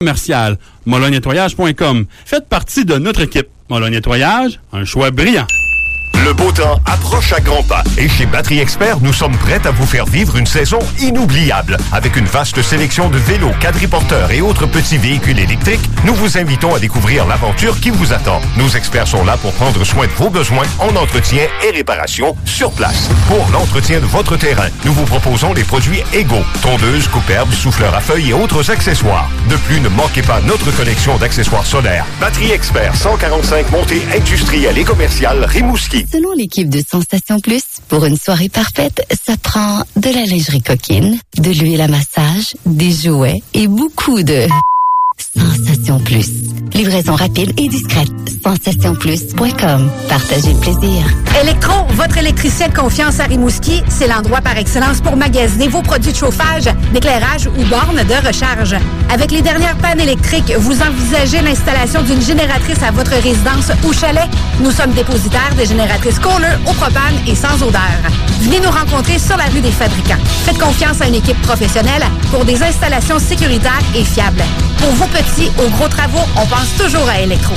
Commercial, molonettoyage.com. Faites partie de notre équipe. Molon Nettoyage, un choix brillant. Le beau temps approche à grands pas et chez Batterie Expert, nous sommes prêts à vous faire vivre une saison inoubliable. Avec une vaste sélection de vélos, quadriporteurs et autres petits véhicules électriques, nous vous invitons à découvrir l'aventure qui vous attend. Nos experts sont là pour prendre soin de vos besoins en entretien et réparation sur place. Pour l'entretien de votre terrain, nous vous proposons les produits égaux, tondeuses, coupe-herbes, souffleurs à feuilles et autres accessoires. De plus, ne manquez pas notre collection d'accessoires solaires. Batterie Expert, 145 montée industrielle et commerciale, Rimouski. Selon l'équipe de Sensation Plus, pour une soirée parfaite, ça prend de la lingerie coquine, de l'huile à massage, des jouets et beaucoup de... Sensation Plus. Livraison rapide et discrète. SensationPlus.com. Partagez le plaisir. Electro, votre électricien de confiance à Rimouski, c'est l'endroit par excellence pour magasiner vos produits de chauffage, d'éclairage ou bornes de recharge. Avec les dernières pannes électriques, vous envisagez l'installation d'une génératrice à votre résidence ou chalet? Nous sommes dépositaires de génératrices Kohler au propane et sans odeur. Venez nous rencontrer sur la rue des Fabricants. Faites confiance à une équipe professionnelle pour des installations sécuritaires et fiables. Pour vos petits ou gros travaux, on pense toujours à Electro.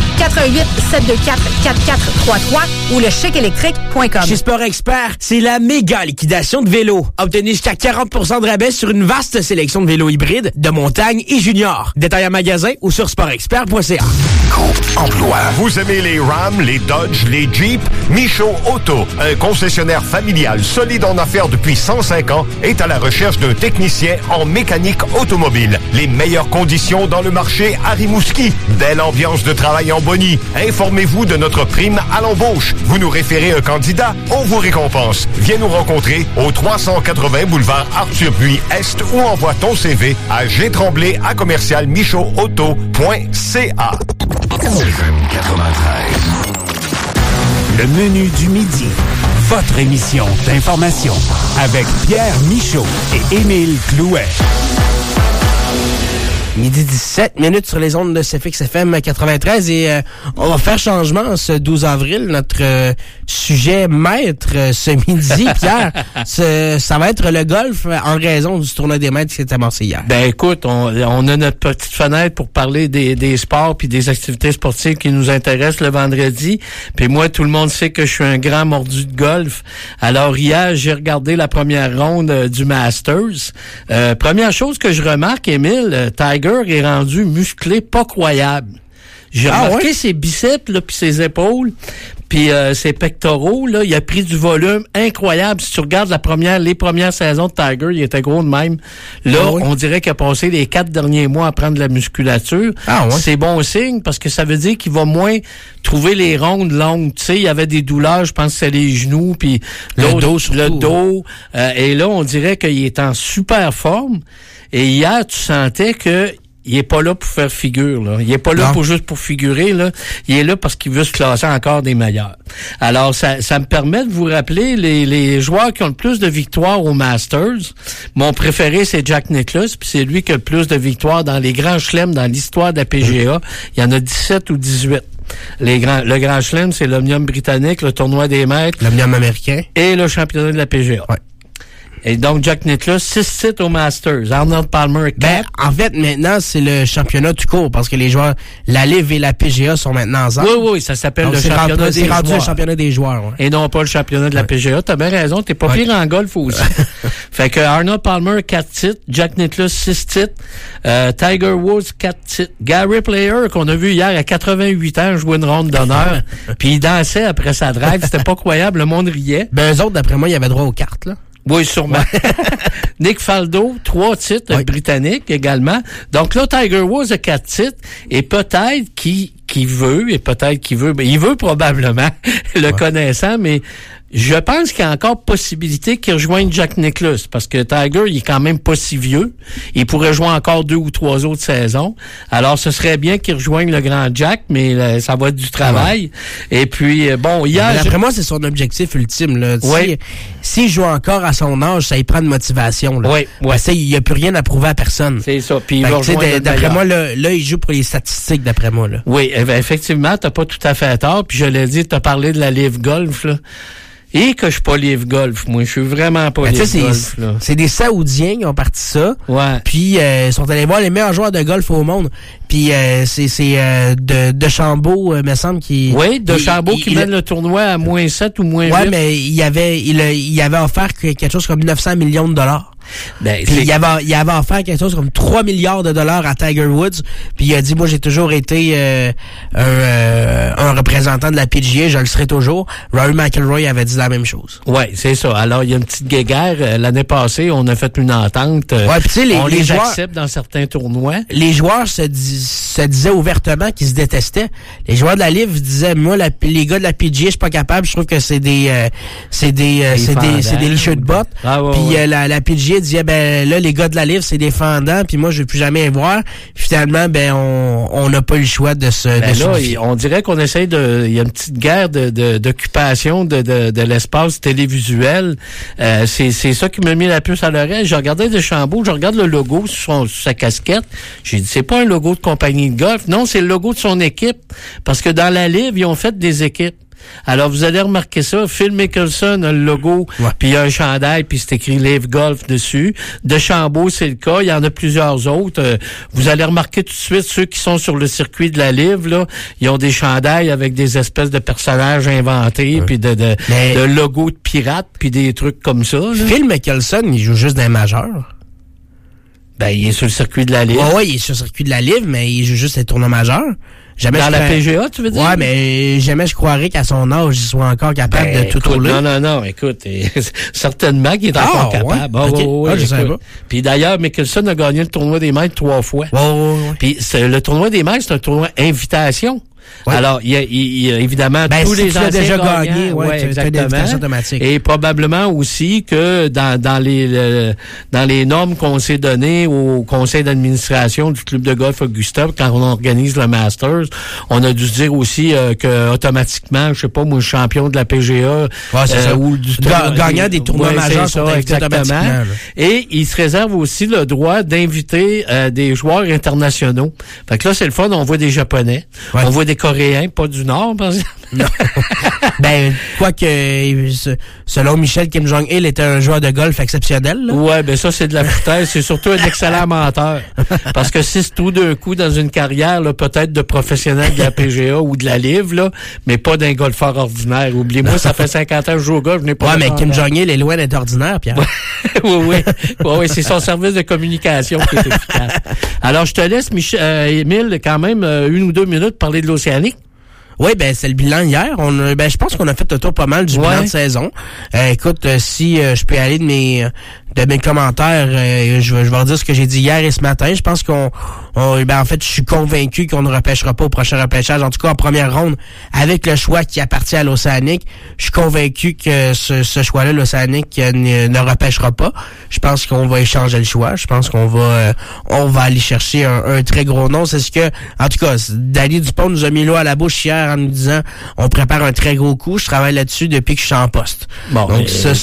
88-724-4433 ou le chicelectrique.com. Chez Sport Expert, c'est la méga liquidation de vélos. Obtenez jusqu'à 40% de rabais sur une vaste sélection de vélos hybrides, de montagne et juniors. Détail en magasin ou sur sportexpert.ca. Groupe Emploi. Vous aimez les Ram, les Dodge, les Jeep? Michaud Auto, un concessionnaire familial solide en affaires depuis 105 ans, est à la recherche d'un technicien en mécanique automobile. Les meilleures conditions dans le marché à Rimouski. Belle ambiance de travail en boni. Informez-vous de notre prime à l'embauche. Vous nous référez un candidat, on vous récompense. Viens nous rencontrer au 380 boulevard Arthur-Buis-Est ou envoie ton CV à gtremblay@michaudauto.ca. FM 93. Le menu du midi. Votre émission d'information avec Pierre Michaud et Émile Clouet. Midi 17 minutes sur les ondes de CFX FM 93 et on va faire changement ce 12 avril. Notre sujet maître ce midi, Pierre, ça va être le golf en raison du tournoi des maîtres qui s'est amorcé hier. Ben écoute, on a notre petite fenêtre pour parler des sports puis des activités sportives qui nous intéressent le vendredi. Puis moi, tout le monde sait que je suis un grand mordu de golf. Alors hier, j'ai regardé la première ronde du Masters. Première chose que je remarque, Émile, Tiger est rendu musclé pas croyable. J'ai remarqué ses biceps là puis ses épaules puis ses pectoraux là, il a pris du volume incroyable. Si tu regardes les premières saisons de Tiger, il était gros de même. Là, on dirait qu'il a passé les 4 derniers mois à prendre de la musculature. C'est bon signe parce que ça veut dire qu'il va moins trouver les rondes longues. Tu sais, il y avait des douleurs, je pense que c'est les genoux puis le dos. Et là, on dirait qu'il est en super forme. Et hier, tu sentais que il est pas là pour faire figure, là. Il est pas là juste pour figurer, là. Il est là parce qu'il veut se classer encore des meilleurs. Alors, ça me permet de vous rappeler les joueurs qui ont le plus de victoires au Masters. Mon préféré, c'est Jack Nicklaus, puis c'est lui qui a le plus de victoires dans les grands chelems dans l'histoire de la PGA. Il y en a 17 ou 18. Le Grand Chelem, c'est l'Omnium britannique, le tournoi des maîtres. L'Omnium américain. Et le championnat de la PGA. Ouais. Et donc, Jack Nicklaus, 6 titres au Masters. Arnold Palmer, 4. En fait, maintenant, c'est le championnat tout court, parce que les joueurs, la LIV et la PGA sont maintenant ensemble. Oui, ça s'appelle le championnat des joueurs. C'est rendu le championnat des joueurs. Ouais. Et non pas le championnat de la PGA. T'as bien raison, t'es pas pire en golf aussi. Fait que Arnold Palmer, 4 titres. Jack Nicklaus, 6 titres. Tiger Woods, 4 titres. Gary Player, qu'on a vu hier à 88 ans, jouer une ronde d'honneur. Puis il dansait après sa drive. C'était pas croyable, le monde riait. Ben, eux autres, d'après moi, ils avaient droit aux cartes, là. Oui, sûrement. Nick Faldo, 3 titres britanniques également. Donc là, Tiger Woods a 4 titres et peut-être qu'il veut, mais il veut probablement, le connaissant, mais je pense qu'il y a encore possibilité qu'il rejoigne Jack Nicklaus, parce que Tiger, il est quand même pas si vieux. Il pourrait jouer encore 2 ou 3 autres saisons. Alors, ce serait bien qu'il rejoigne le grand Jack, mais ça va être du travail. Ouais. Et puis, bon, hier... D'après moi, c'est son objectif ultime, là. S'il joue encore à son âge, ça y prend de motivation, là. Oui. Parce qu'il n'y a plus rien à prouver à personne. C'est ça. Puis il va rejoindre d'après moi, là, il joue pour les statistiques, d'après moi, là. Oui, effectivement, t'as pas tout à fait tort. Puis je l'ai dit, t'as parlé de la Live Golf, là. Et que je suis pas Live Golf, moi. Je suis vraiment pas Live Golf, là. C'est des Saoudiens qui ont parti ça. Ouais. Puis, ils sont allés voir les meilleurs joueurs de golf au monde. Puis, c'est de Chambaud, me semble, qui... Oui, de Chambaud qui mène le tournoi à moins 7 ou moins 8. Ouais, mais il avait offert quelque chose comme 900 millions de dollars. Ben, il avait offert quelque chose comme 3 milliards de dollars à Tiger Woods. Puis il a dit, moi, j'ai toujours été un représentant de la PGA, je le serai toujours. Rory McIlroy avait dit la même chose. Ouais, c'est ça. Alors, il y a une petite guéguerre. L'année passée, on a fait une entente. Ouais, puis tu sais, on les joueurs accepte dans certains tournois. Les joueurs se disaient ouvertement qu'ils se détestaient. Les joueurs de la Live disaient, moi, les gars de la PGA, je suis pas capable. Je trouve que c'est des licheux de bottes. Ah, ouais, puis ouais. La PGA disait, ben là, les gars de la Live, c'est des fendants, puis moi, je veux plus jamais les voir. Puis finalement, ben on n'a pas eu le choix de se... Ben là, on dirait qu'on essaye il y a une petite guerre d'occupation de l'espace télévisuel. C'est ça qui m'a mis la puce à l'oreille. Je regardais Deschambault, je regarde le logo sur sa casquette. J'ai dit, c'est pas un logo de compagnie de golf. Non, c'est le logo de son équipe. Parce que dans la Live, ils ont fait des équipes. Alors, vous allez remarquer ça. Phil Mickelson a le logo, puis il y a un chandail, puis c'est écrit Live Golf dessus. Deschambault, c'est le cas. Il y en a plusieurs autres. Vous allez remarquer tout de suite, ceux qui sont sur le circuit de la Live, là, ils ont des chandails avec des espèces de personnages inventés, puis de logos de pirates, puis des trucs comme ça. Là. Phil Mickelson, il joue juste dans les majeurs. Ben, il est sur le circuit de la Live. Ouais, il est sur le circuit de la Live, mais il joue juste les tournois majeurs. Jamais dans la PGA, tu veux dire? Ouais, mais jamais je croirais qu'à son âge, il soit encore capable de tout rouler. Non, écoute, certainement qu'il est encore capable. Ouais? Okay. Ouais, je sais pas. Puis d'ailleurs, Mickelson a gagné le tournoi des maîtres 3 fois. Ouais. Puis le tournoi des maîtres, c'est un tournoi invitation. Ouais. Alors, il y a évidemment tous les anciens déjà gagnants, gagné, exactement. automatique. Et probablement aussi que dans les normes qu'on s'est données au conseil d'administration du club de golf Augusta, quand on organise le Masters, on a dû se dire aussi que automatiquement, je sais pas, moi, champion de la PGA ou du gagnant des tournois majeurs sont invités automatiquement. Et il se réserve aussi le droit d'inviter des joueurs internationaux. Fait que là, c'est le fun, on voit des Japonais, on voit des Coréens, pas du Nord, par exemple. Non. Ben, quoique, selon Michel, Kim Jong-il était un joueur de golf exceptionnel. Là. Ouais, ben ça, c'est de la foutaise. C'est surtout un excellent menteur. Parce que si c'est tout d'un coup dans une carrière, là, peut-être de professionnel de la PGA ou de la Live, là, mais pas d'un golfeur ordinaire. Oubliez-moi, ça fait 50 ans que je joue au golf, je n'ai pas... Ouais, mais Kim Jong-il est loin d'être ordinaire, Pierre. Oui, c'est son service de communication qui est efficace. Alors, je te laisse, Émile, quand même, 1 ou 2 minutes parler de l'Océanique. Oui, ben c'est le bilan hier. Je pense qu'on a fait le tour pas mal du bilan de saison. Écoute, si je peux aller de mes commentaires, je vais redire ce que j'ai dit hier et ce matin. Je pense en fait, je suis convaincu qu'on ne repêchera pas au prochain repêchage. En tout cas, en première ronde, avec le choix qui appartient à l'Océanique, je suis convaincu que ce choix-là, l'Océanique, ne repêchera pas. Je pense qu'on va échanger le choix. Je pense qu'on va aller chercher un très gros nom. C'est ce que, en tout cas, Dany Dupont nous a mis l'eau à la bouche hier en nous disant, on prépare un très gros coup. Je travaille là-dessus depuis que je suis en poste. Bon, donc ça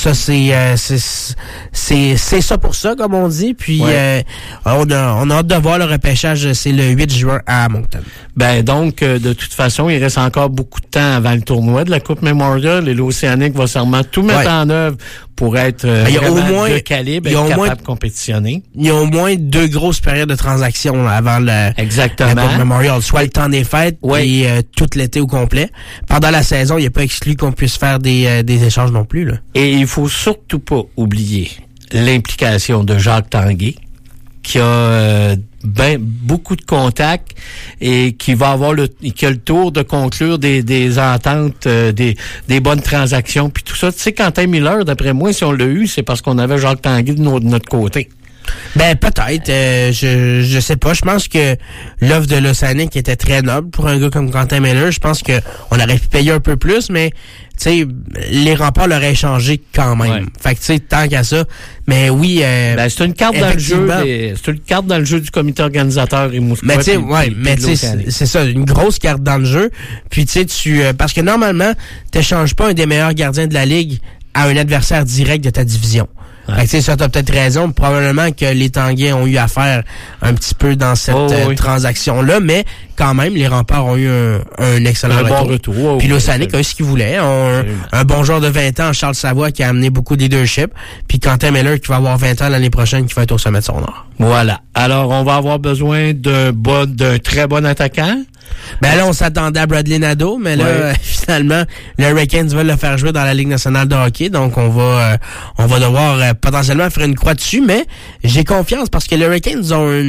c'est ça pour ça, comme on dit. Puis on a hâte de voir le repêchage. C'est le 8 juin à Moncton. Ben donc, de toute façon, il reste encore beaucoup de temps avant le tournoi de la Coupe Memorial et l'Océanique va sûrement tout mettre en œuvre pour être vraiment de calibre et capable de compétitionner. Il y a au moins 2 grosses périodes de transactions avant la Coupe Memorial. Soit le temps des fêtes et tout l'été au complet. Pendant la saison, il n'est pas exclu qu'on puisse faire des échanges non plus. Là. Et il faut surtout pas oublier l'implication de Jacques Tanguay, qui a beaucoup de contacts et qui va avoir qui a le tour de conclure des ententes, des bonnes transactions, puis tout ça. Tu sais, Quentin Miller, d'après moi, si on l'a eu, c'est parce qu'on avait Jacques Tanguay de notre côté. Ben peut-être, je sais pas. Je pense que l'offre de l'Océanique était très noble pour un gars comme Quentin Miller. Je pense que on aurait pu payer un peu plus, mais tu sais, les remparts l'auraient échangé quand même. Ouais. Fait que tu sais, tant qu'à ça. Mais oui, c'est une carte dans le jeu. C'est une carte dans le jeu du comité organisateur et Mouskoua. Mais tu sais, c'est ça, une grosse carte dans le jeu. Puis tu sais, parce que normalement, t'échanges pas un des meilleurs gardiens de la ligue à un adversaire direct de ta division. Ouais. Fait que, tu sais, ça, t'as peut-être raison. Probablement que les Tanguais ont eu affaire un petit peu dans cette transaction-là, mais quand même, les Remparts ont eu un excellent retour. Puis l'Océanic a eu ce qu'il voulait. Un bon joueur de 20 ans, Charles Savoie, qui a amené beaucoup de leadership. Puis Quentin Miller, qui va avoir 20 ans l'année prochaine, qui va être au sommet de son art. Voilà. Alors, on va avoir besoin d'un très bon attaquant. Ben là, on s'attendait à Bradley Nadeau, mais là, finalement, les Hurricanes veulent le faire jouer dans la Ligue nationale de hockey, donc on va devoir potentiellement faire une croix dessus, mais j'ai confiance parce que les Hurricanes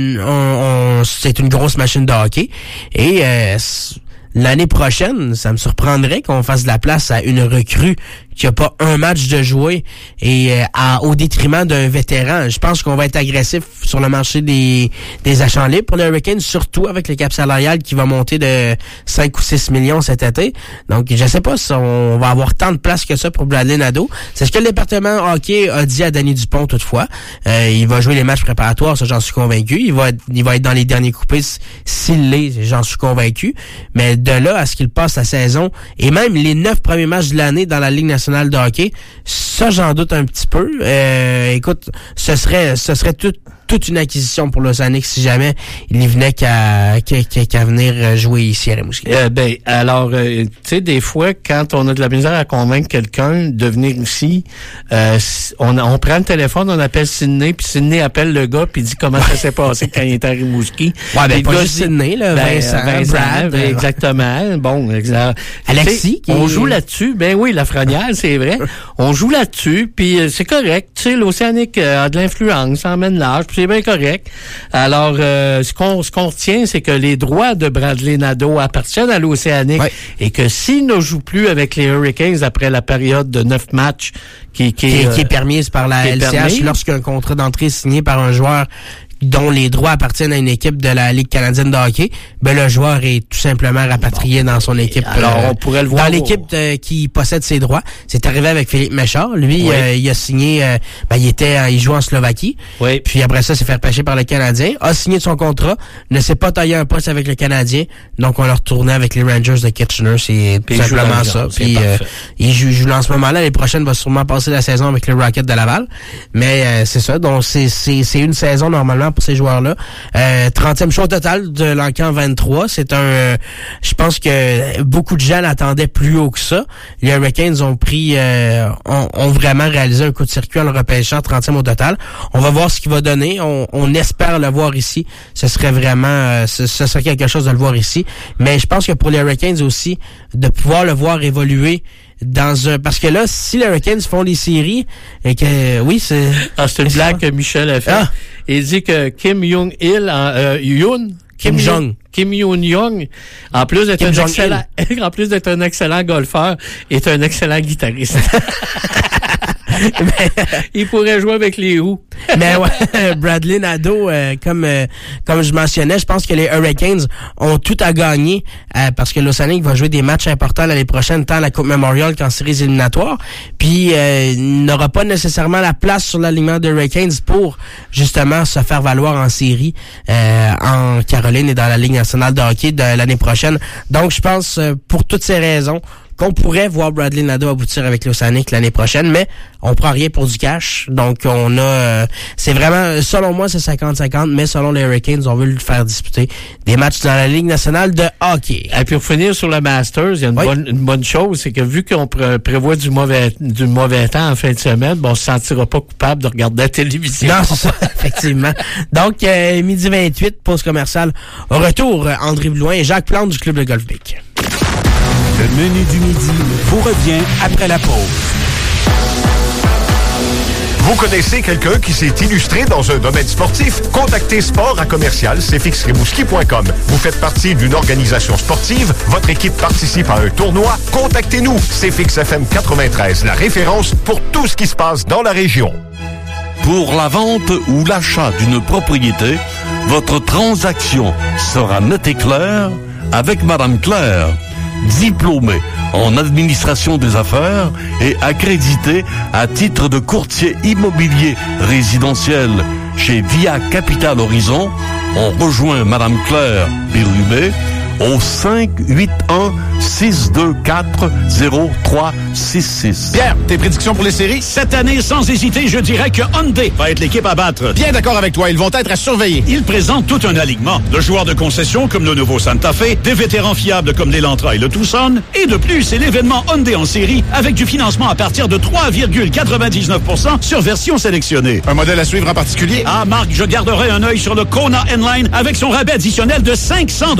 c'est une grosse machine de hockey, et l'année prochaine, ça me surprendrait qu'on fasse de la place à une recrue qui a pas un match de jouer et au détriment d'un vétéran. Je pense qu'on va être agressif sur le marché des achats libres pour les Hurricanes, surtout avec le cap salarial qui va monter de 5 ou 6 millions cet été. Donc, je sais pas si on va avoir tant de place que ça pour Bradley Nadeau. C'est ce que le département hockey a dit à Danny Dupont toutefois. Il va jouer les matchs préparatoires, ça j'en suis convaincu. Il va être dans les derniers coupés s'il l'est, j'en suis convaincu. Mais de là à ce qu'il passe la saison et même les 9 premiers matchs de l'année dans la Ligue nationale de hockey, ça j'en doute un petit peu. Écoute, ce serait toute une acquisition pour l'Océanic si jamais il y venait qu'à venir jouer ici à Rimouski. Tu sais, des fois, quand on a de la misère à convaincre quelqu'un de venir ici, on prend le téléphone, on appelle Sidney, puis Sidney appelle le gars, puis dit comment ça s'est passé quand il était à Rimouski. Ouais, ben pas juste Sidney, là, Vincent, Brad. Exactement. Bon, Alexis. On joue là-dessus. Ben oui, la Lafrenière, c'est vrai. On joue là-dessus, puis c'est correct. Tu sais, l'Océanic a de l'influence, ça emmène l'âge, puis c'est bien correct. Alors, ce qu'on retient, c'est que les droits de Bradley Nadeau appartiennent à l'Océanic et que s'il ne joue plus avec les Hurricanes après la période de 9 matchs qui est permise par la LCH lorsqu'un contrat d'entrée est signé par un joueur dont les droits appartiennent à une équipe de la Ligue canadienne de hockey, ben le joueur est tout simplement rapatrié dans son équipe. Alors, on pourrait le voir. Dans l'équipe qui possède ses droits. C'est arrivé avec Philippe Méchard. Lui, il a signé, il joue en Slovaquie. Oui. Puis après ça, s'est fait repêcher par le Canadien. A signé son contrat. Ne s'est pas taillé un poste avec le Canadien. Donc, on l'a retourné avec les Rangers de Kitchener. C'est tout simplement ça. Puis, il joue en ce moment-là. L'année prochaine, va sûrement passer la saison avec le Rocket de Laval. Mais, c'est ça. Donc, c'est une saison normalement pour ces joueurs-là. 30e choix total de l'Encan 23. C'est je pense que beaucoup de gens l'attendaient plus haut que ça. Les Hurricanes ont ont vraiment réalisé un coup de circuit en le repêchant 30e au total. On va voir ce qu'il va donner. On espère le voir ici. Ce serait vraiment, ce serait quelque chose de le voir ici. Mais je pense que pour les Hurricanes aussi, de pouvoir le voir évoluer parce que là, si les Hurricanes font les séries, et que, c'est une blague que Michel a fait. Il dit que Kim Jong-il, Kim Jong-young, en plus d'être un excellent golfeur, est un excellent guitariste. Il pourrait jouer avec les roues. Mais ouais, Bradley Nadeau, comme je mentionnais, je pense que les Hurricanes ont tout à gagner parce que l'Océanic va jouer des matchs importants l'année prochaine, tant à la Coupe Memorial qu'en séries éliminatoires. Puis il n'aura pas nécessairement la place sur l'alignement des Hurricanes pour justement se faire valoir en série en Caroline et dans la Ligue nationale de hockey de l'année prochaine. Donc je pense pour toutes ces raisons qu'on pourrait voir Bradley Nadeau aboutir avec l'Océanic l'année prochaine, mais on prend rien pour du cash. Donc, on a... c'est vraiment... Selon moi, c'est 50-50, mais selon les Hurricanes, on veut le faire disputer des matchs dans la Ligue nationale de hockey. Et puis, pour finir sur le Masters, il y a une bonne chose, c'est que vu qu'on prévoit du mauvais temps en fin de semaine, on se sentira pas coupable de regarder la télévision. Non, c'est ça, effectivement. Donc, midi 28, pause commerciale. Au retour, André Blouin et Jacques Plante du Club de Golf Bic. Le menu du midi vous revient après la pause. Vous connaissez quelqu'un qui s'est illustré dans un domaine sportif? Contactez sport@cfxrimouski.com. Vous faites partie d'une organisation sportive? Votre équipe participe à un tournoi? Contactez-nous. CFX FM 93, la référence pour tout ce qui se passe dans la région. Pour la vente ou l'achat d'une propriété, votre transaction sera nette et claire avec Madame Claire, diplômée en administration des affaires et accréditée à titre de courtier immobilier résidentiel chez Via Capital Horizon. On rejoint Madame Claire Bérubé au 581-624-0366. Pierre, tes prédictions pour les séries? Cette année, sans hésiter, je dirais que Hyundai va être l'équipe à battre. Bien d'accord avec toi, ils vont être à surveiller. Ils présentent tout un alignement de joueurs de concession comme le nouveau Santa Fe, des vétérans fiables comme l'Elantra et le Tucson, et de plus, c'est l'événement Hyundai en série avec du financement à partir de 3,99% sur version sélectionnée. Un modèle à suivre en particulier? Ah, Marc, je garderai un œil sur le Kona N-Line avec son rabais additionnel de $500.